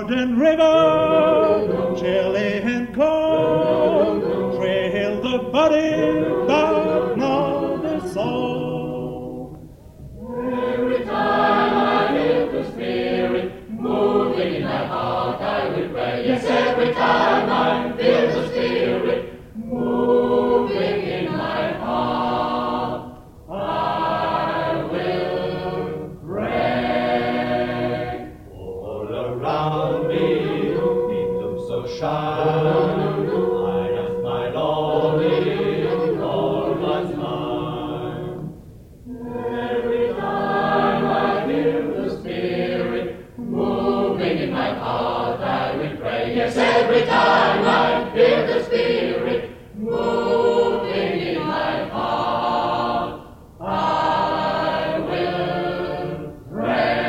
Jordan River, chilly and cold, trail the budding but not the soul. Every time I feel the Spirit moving in my heart, I will pray. Yes, every time I feel the Spirit moving in my heart, I will pray. All around me, it looks so shy. I ask my Lord if all was mine. Every time I feel the Spirit moving in my heart, I will pray. Yes, every time I feel the Spirit moving in my heart, I will pray.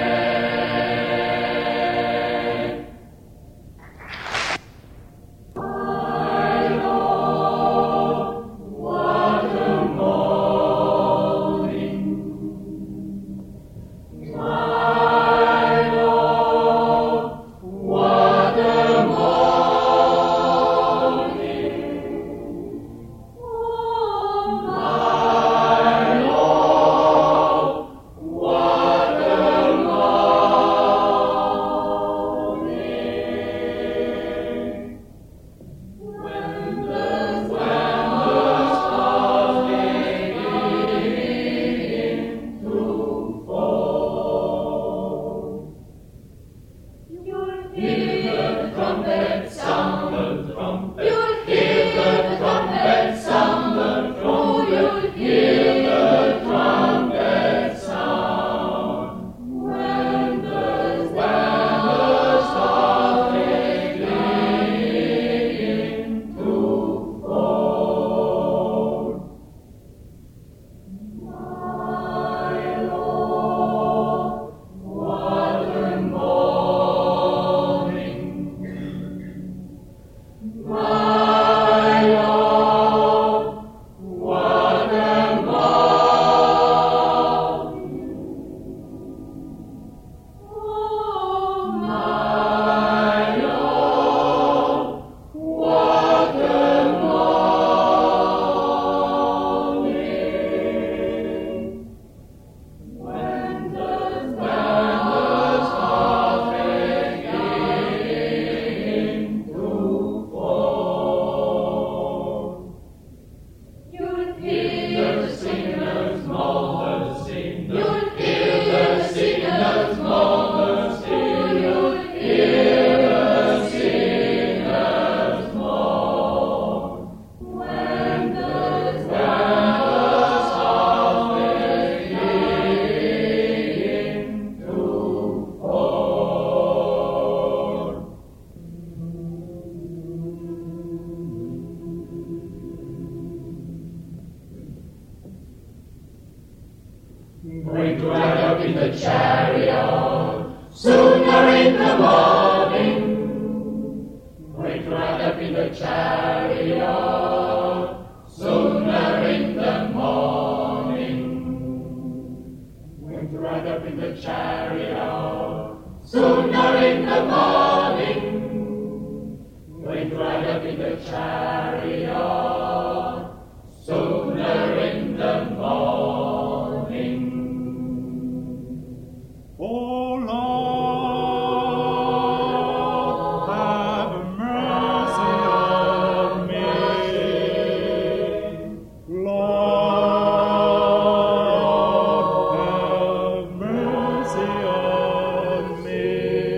My Lord, what a morning! My Lord, what a morning! Oh, my Lord, what a morning! When the stars begin to fall, you'll hear the trumpet sound. You'll hear the trumpet sound. Oh, you'll hear the trumpet sound. When the stars begin to fall. My Lord, what a morning! My Lord, what a morning! Oh, my Lord, what a morning! When the stars begin to fall, you'll hear the singers moan. You'll hear the singers moan. You'll hear the singers moan. When the stars begin to fall. Going to ride up in the chariot, sooner in the morning. Going to ride up in the chariot, sooner in the morning. Going to ride up in the chariot, sooner in the morning. Going to ride up in the chariot, sooner in the morning. Oh Lord, have mercy on me. Lord, have mercy on me.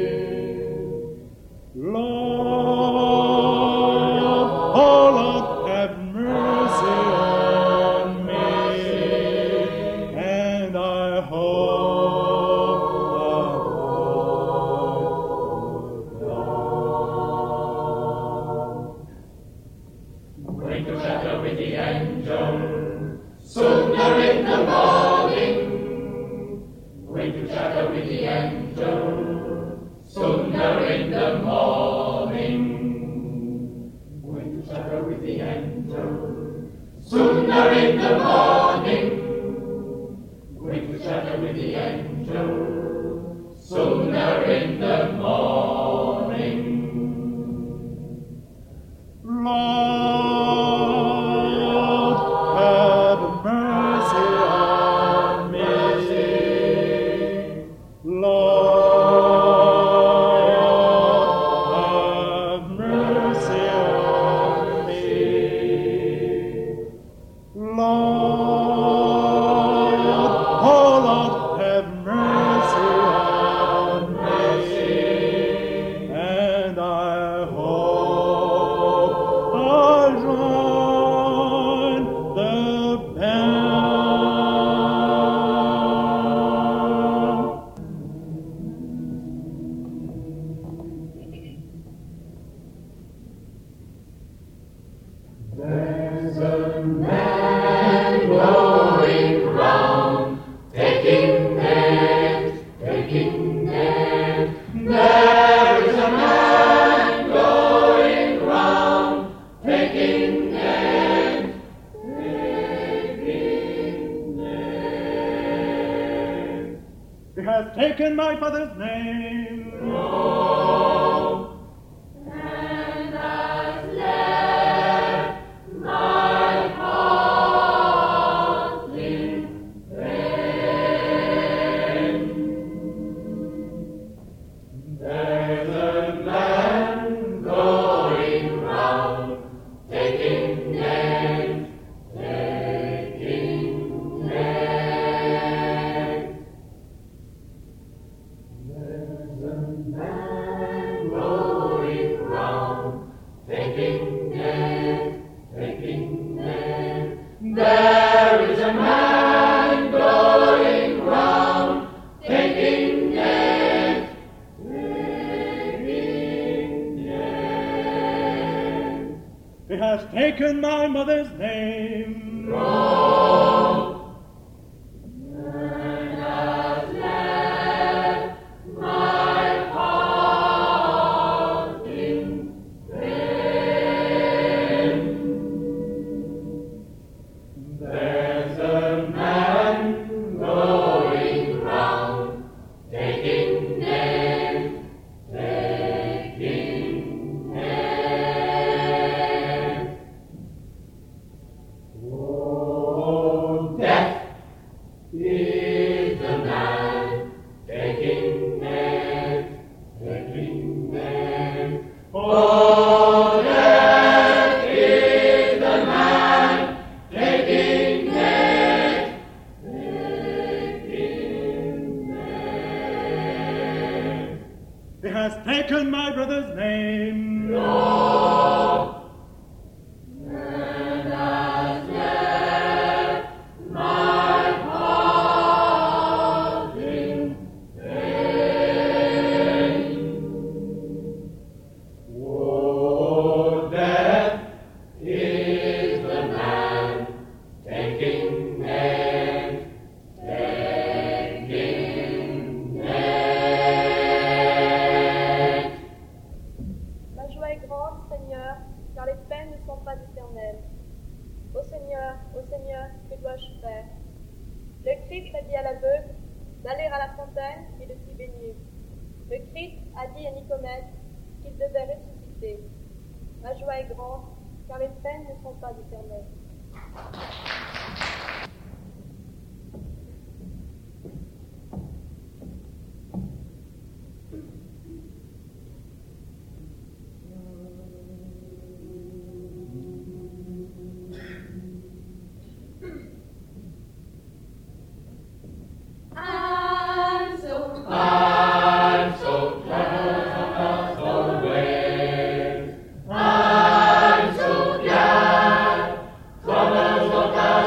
Lord, oh Lord, have mercy on me. And I hope Going to shadow with the angel, sooner in the morning. Going to shadow with the angel, sooner in the morning. Going to shadow with the angel, sooner in the morning. Going to shadow with the angel, sooner in the morning. father's name. And has left my heart in pain. There's a man going round, taking names, taking names. There's a man going round, taking names, taking names. There is a man going round, taking names, taking names. He has taken my mother's name. And has left my heart in pain. There's a man going round, taking names, taking names. Oh, death is the man taking names, taking names. Oh, death is the man taking names, taking names. He has taken my brother's name. And has left my heart in pain. Oh, death is the man taking names, taking names. Ma joie est grande, Seigneur, car les peines ne sont pas éternelles. Ô Seigneur, que dois-je faire? Le Christ a dit à l'aveugle d'aller à la fontaine et de s'y baigner. Le Christ a dit à Nicomède qu'il devait ressusciter. Ma joie est grande, car les peines ne sont pas éternelles. I'm so glad of the ways. I'm so glad troubles of the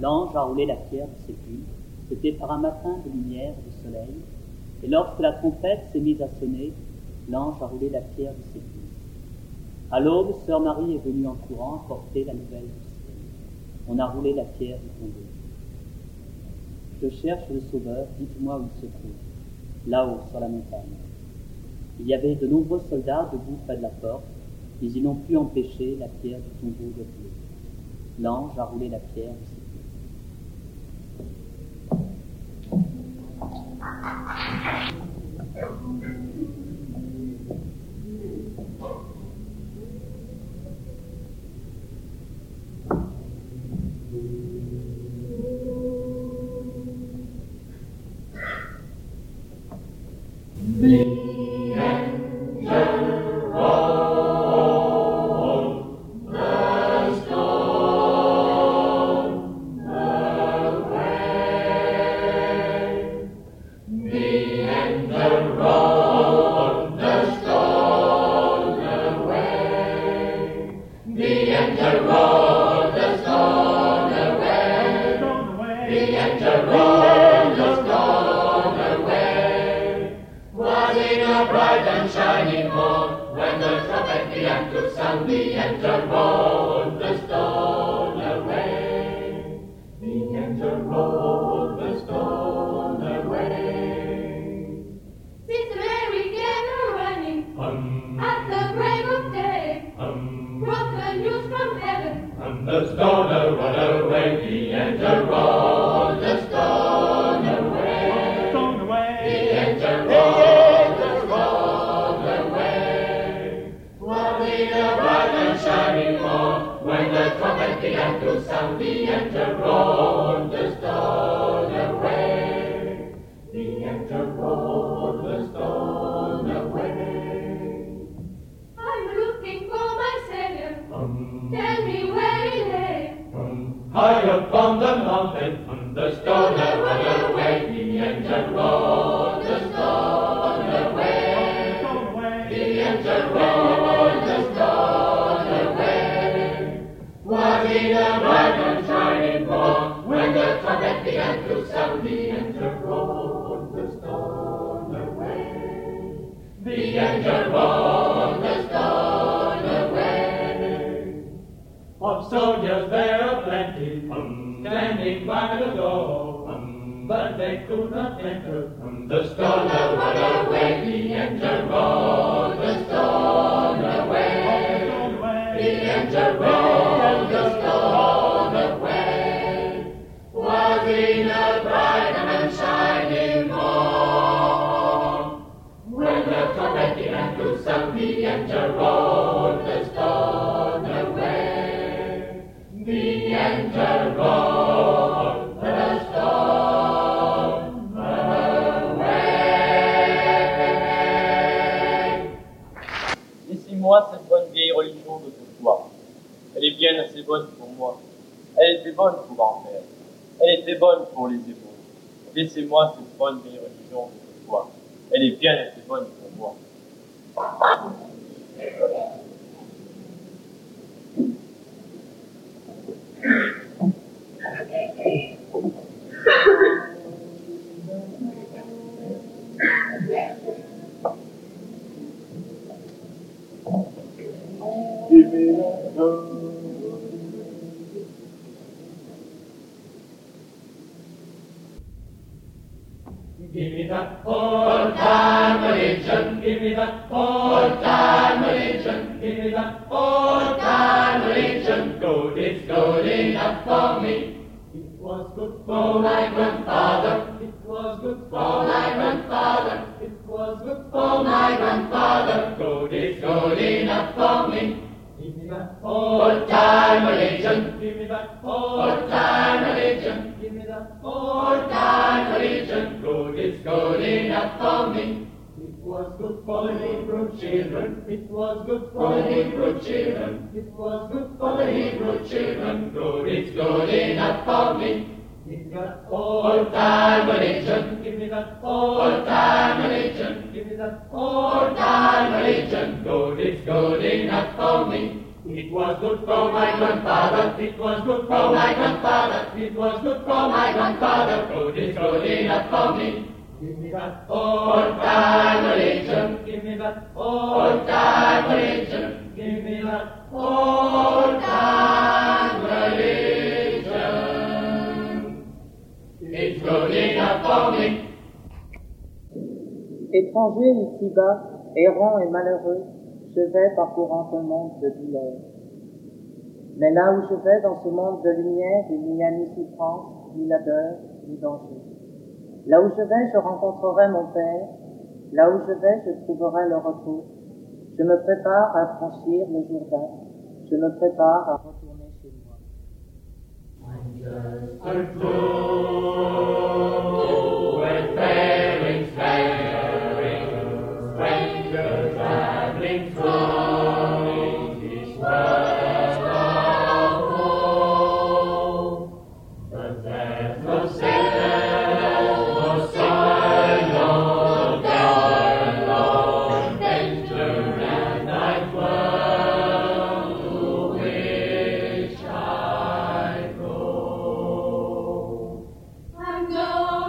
L'ange a roulé la pierre du sépulcre. C'était par un matin de lumière et de soleil. Et lorsque la trompette s'est mise à sonner, l'ange a roulé la pierre du sépulcre. À l'aube, sœur Marie est venue en courant apporter la nouvelle du ciel. On a roulé la pierre du tombeau. Je cherche le Sauveur, dites-moi où il se trouve. Là-haut, sur la montagne. Il y avait de nombreux soldats debout près de la porte, mais ils n'ont pu empêcher la pierre du tombeau de rouler. L'ange a roulé la pierre du sépulcre. Laissez-moi cette bonne vieille religion d'autrefois. Elle est bien assez bonne pour moi. Elle était bonne pour Enfer. Elle était bonne pour les héros. Laissez-moi cette bonne vieille religion d'autrefois. Elle est bien assez bonne pour moi. Give me that old-time religion, give me that old-time religion, give me that old-time religion. Good, it's good enough for me. It was good for my grandfather, it was good for my grandfather, it was good for my grandfather. Good, it's good enough for me. Give me that old-time religion, give me that old-time religion, give me that old-time religion. Good, it's good enough for me. It was good for the Hebrew children, it was good for the Hebrew children, it was good for the Hebrew children. Good, it's good enough for me. Give me that old-time religion, give me that old-time religion, give me that that Old-time religion, good, it's good enough for me. It was good for my grandfather, it was good for my grandfather, it was good for my grandfather, good, it's good enough for me. Give me that Old-time religion, give me that old-time religion, give me that old-time religion. It's good enough for me. Étranger ici-bas, errant et malheureux, je vais parcourant un monde de douleur. Mais là où je vais dans ce monde de lumière, il n'y a ni souffrance, ni labeur, ni danger. Là où je vais, je rencontrerai mon Père. Là où je vais, je trouverai le repos. Je me prépare à franchir le Jourdain. Je me prépare à retourner chez moi. I'm just a fool with faring, stranger traveling through this world of woe. But there's no sickness, no sorrow, no doubt, no danger and night world to which I go. I'm going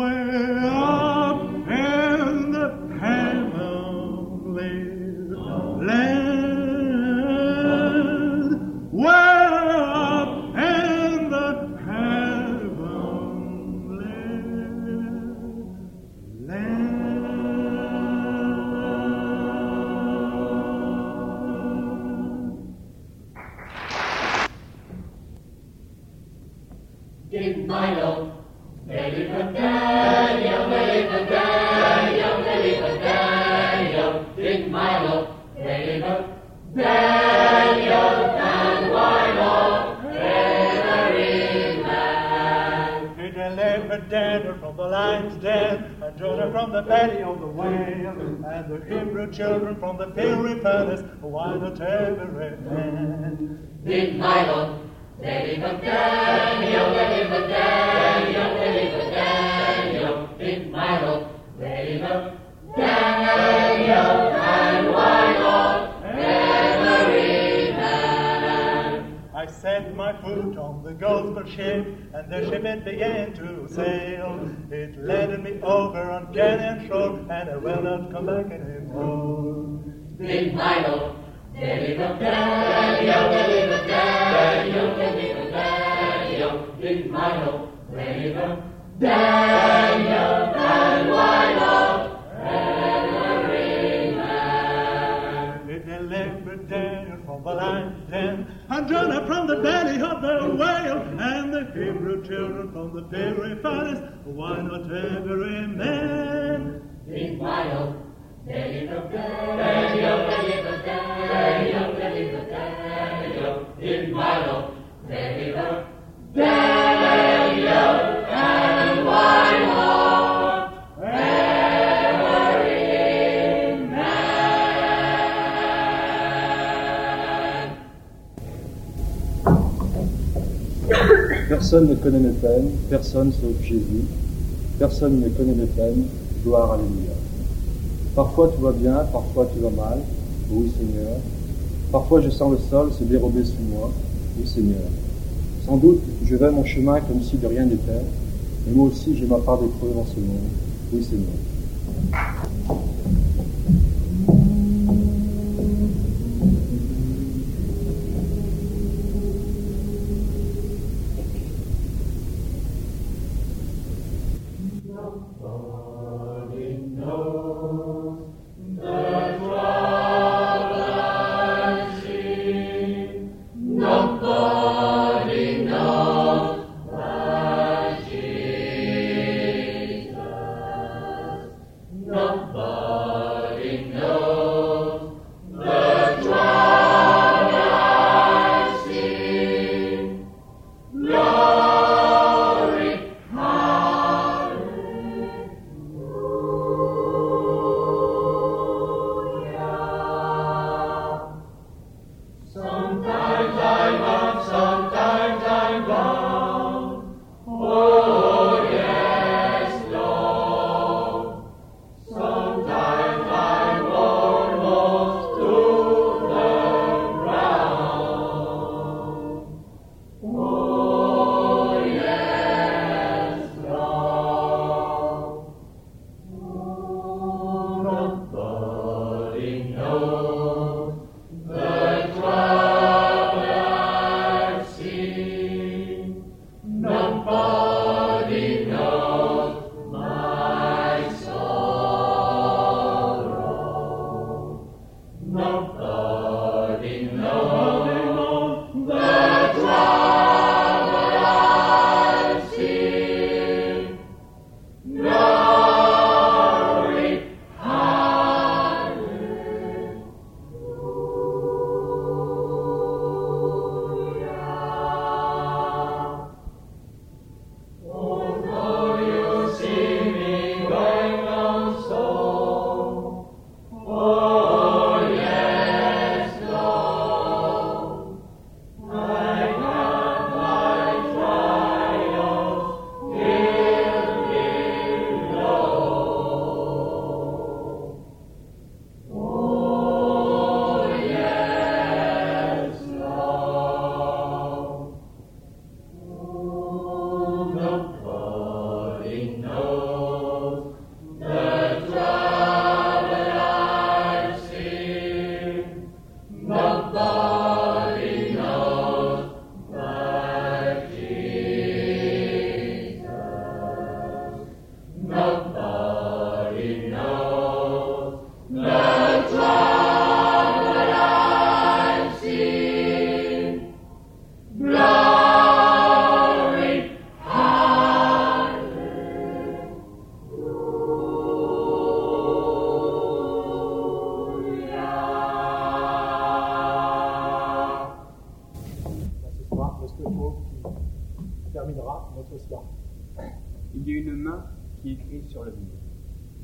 way up in the heavenly land, way up in the heavenly land. Did Milo, Daniel, did Milo, Daniel, and why not every man? He delivered Daniel from the lion's den, and Jonah from the belly of the whale, and the Hebrew children from the fiery furnace. Why not every man? Did Milo, deliver Daniel, did Milo, deliver Daniel, and why not every man? I set my foot on the gospel ship, and the ship it began to sail. It led me over on Canaan shore, and I will not come back anymore. Did Milo, deliver Daniel, did Milo, deliver Daniel, and why not every man? It delivered Daniel from the lion's den, and Jonah from the belly of the whale, and the Hebrew children from the fiery furnace. Why not every man? Did Milo, deliver Daniel, did Milo, deliver Daniel, and why not every man? Personne ne connaît mes peines, personne sauf Jésus. Personne ne connaît mes peines, gloire, alléluia. Parfois tout va bien, parfois tout va mal, oui Seigneur. Parfois je sens le sol se dérober sous moi, oui Seigneur. Sans doute je vais mon chemin comme si de rien n'était, et moi aussi j'ai ma part d'épreuve dans ce monde, oui Seigneur. Nobody knows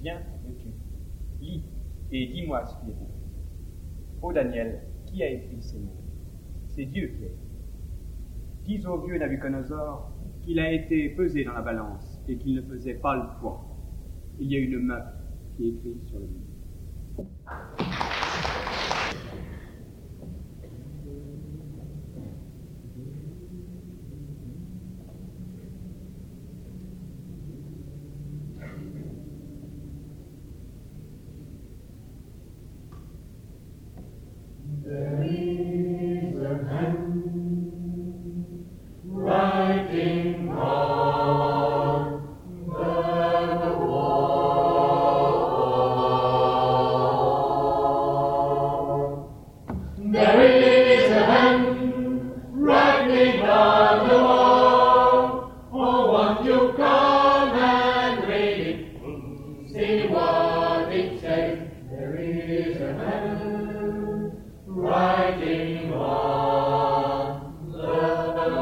Viens, veux-tu? Lis, et dis-moi ce qui est beau. Ô Daniel, qui a écrit ces mots? C'est Dieu qui a écrit. Dis au vieux Nabuchodonosor qu'il a été pesé dans la balance et qu'il ne faisait pas le poids. Il y a une meuf qui écrit sur le mur. There is a hand writing on the wall. There is a hand writing on the wall. Oh, won't you come and read it? See what it says. There is a hand writing on the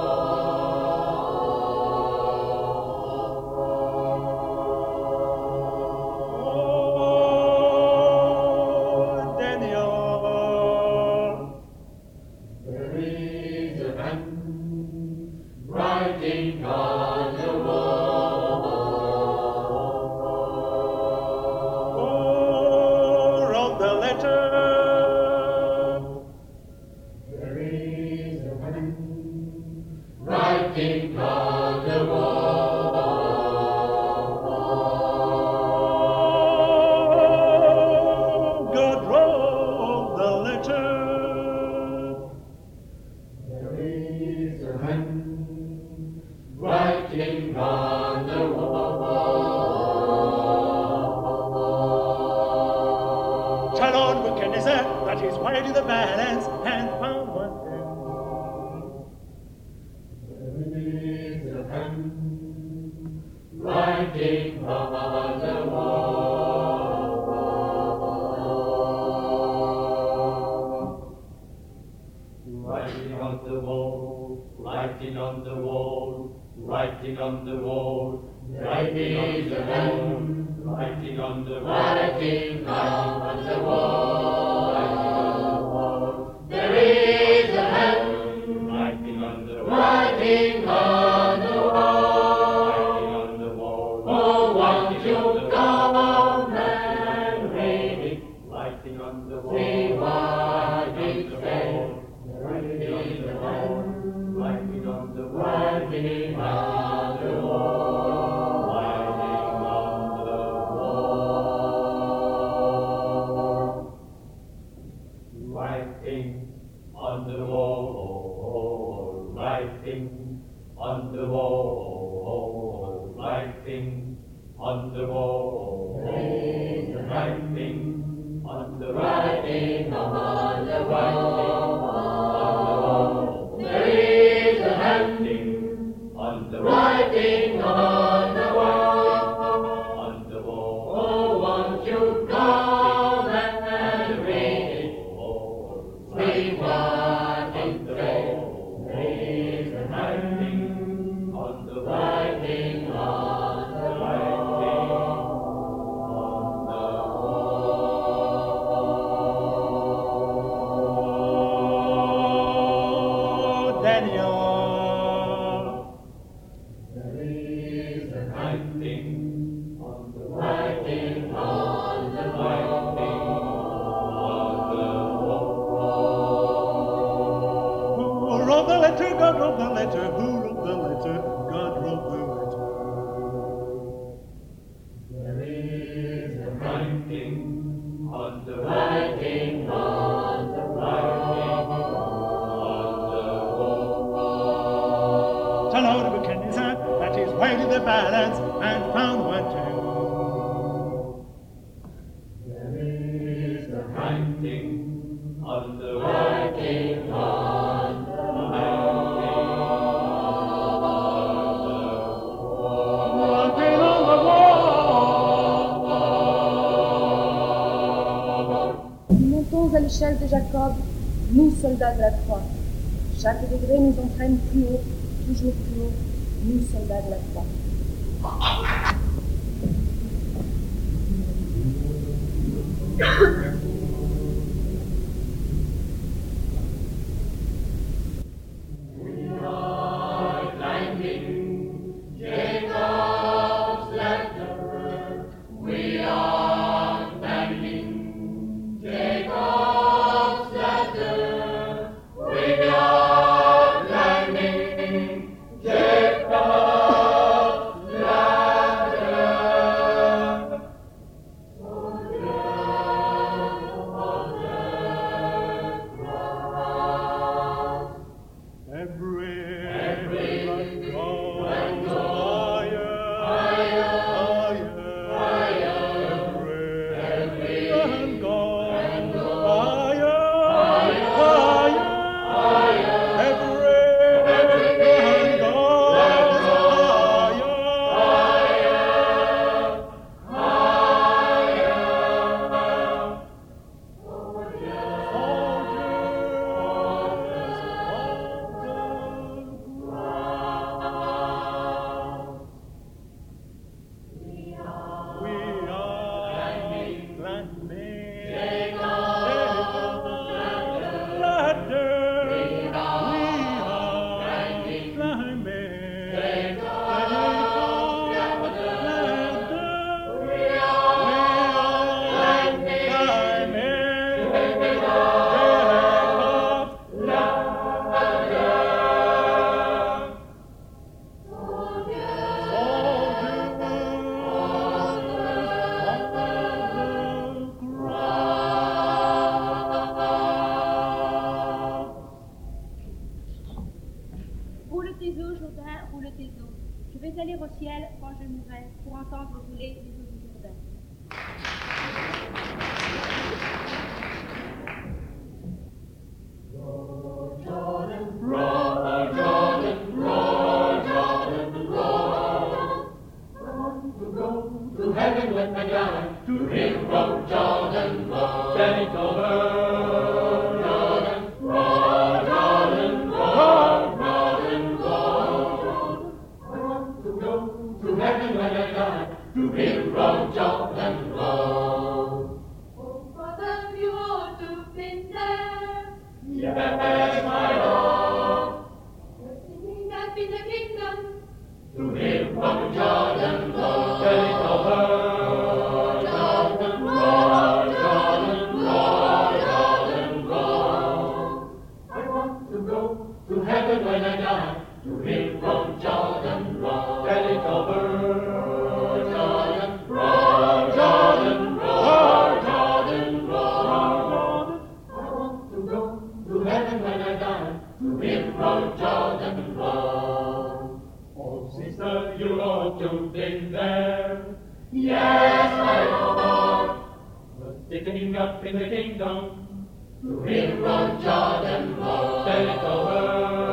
Oh, Daniel. There is a hand writing on the wall. Who wrote the letter? There is a hand writing on the wall. God wrote the letter. There is a hand writing on the wall. Tell Lord Nebuchadnezzar that he's weighed in the balance and found one thing. There is a hand writing on the wall. Writing on the wall, writing on the wall, writing on the wall, Writing on the wall, writing on the wall, writing on the wall. There is a hand writing on the wall, writing on the wall. writing on the wall, Oh, won't you come and read it? writing on the wall, See what it says. writing on the wall, writing on the wall, Writing on the wall. writing on the wall, writing on the wall, writing on the wall, writing on the Writing on the wall. There is a hand on the writing on the wall. on the wall, Oh, won't you come and read it? See what it says. There is a hand on the writing on the Oh, Daniel. There is a hand writing on the writing on the Who wrote the letter? God wrote the letter. Who wrote the letter? God wrote the letter. There is a writing on the writing on the Tell Lord Nebuchadnezzar that he's weighed in the balance and found one thing. There is a writing on the writing on the Writing on the wall. Nous montons à l'échelle de Jacob, nous soldats de la croix. Chaque degré nous entraîne plus haut, toujours plus haut, nous soldats de la croix. We are landing Jacob's ladder. We are landing Jacob's ladder. For love of the cross. Every one goes higher, higher. Every one goes higher. Every one goes Roule tes eaux, Jourdain, roule tes eaux. Je vais aller au ciel quand je mourrai pour entendre rouler les eaux du Jourdain. To heaven with my John, to him from Jordan, roll. Then it's over. Jordan, roll, Jordan, roll, Jordan, roll. I want to go to heaven when I die, to him from Jordan, roll. Oh, Father, you ought to have been there. Yes, my Lord. You're singing up in the kingdom. To him from Jordan, roll. Then it's over. Jordan, roll, Jordan, roll, Jordan, roll. I want to go to heaven when I die, to him from Jordan, roll. Then it's over. Jordan, roll, Jordan, roll, Jordan, roll. I want to go to heaven when I die, to him from Jordan, roll. Oh, sister, you ought to have been there. Yes, my Lord. But sticking up in the kingdom, to him from Jordan, roll. Then it's over.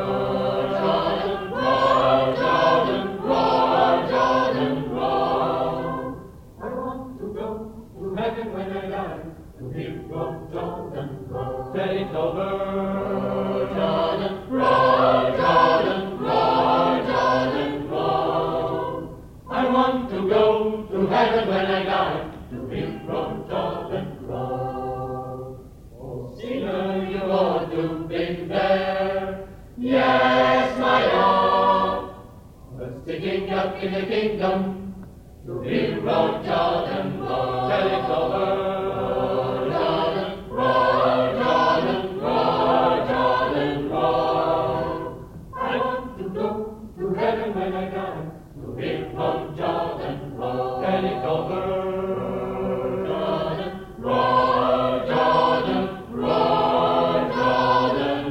Jordan, roll, Jordan, roll, Jordan, roll. I want to go to heaven when I die, to him from Jordan, roll. Then it's over. Jordan, roll, Jordan, roll, Jordan, roll. I want to go to heaven when I die, to him from Jordan, roll. Oh, sinner, you ought to have been there. Yes, my Lord. But sticking up in the kingdom, to him from Jordan, roll. Till it's over. Jordan, roll, Jordan, roll, Jordan, roll. I want to go to heaven when I die, to him from Jordan, roll. Till it's over. Jordan, roll, Jordan, roll, Jordan,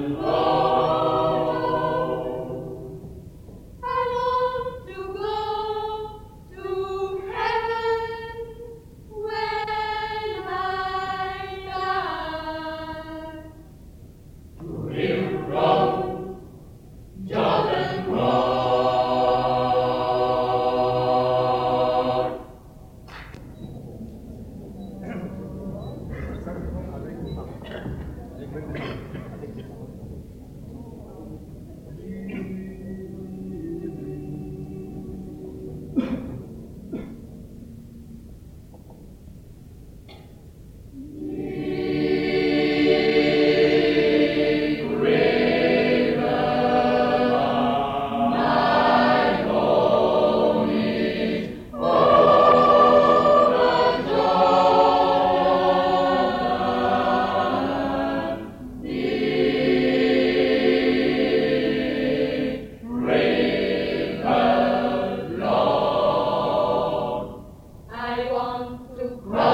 roll. I want to go to heaven when I die. To him from Jordan, roll. I want to cry.